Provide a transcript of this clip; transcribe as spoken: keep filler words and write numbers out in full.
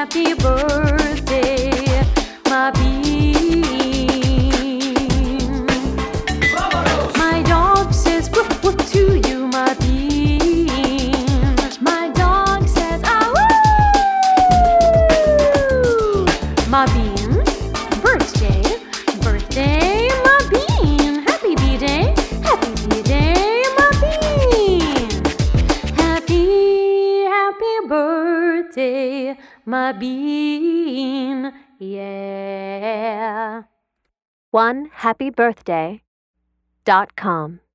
happy birthday, my bean. My dog says woof woof to you, my bean. My dog says ah woo. My bean, birthday, birthday, my bean. Happy B-Day, happy B-Day, my bean. Happy, happy birthday, my bean, yeah. one happy birthday dot com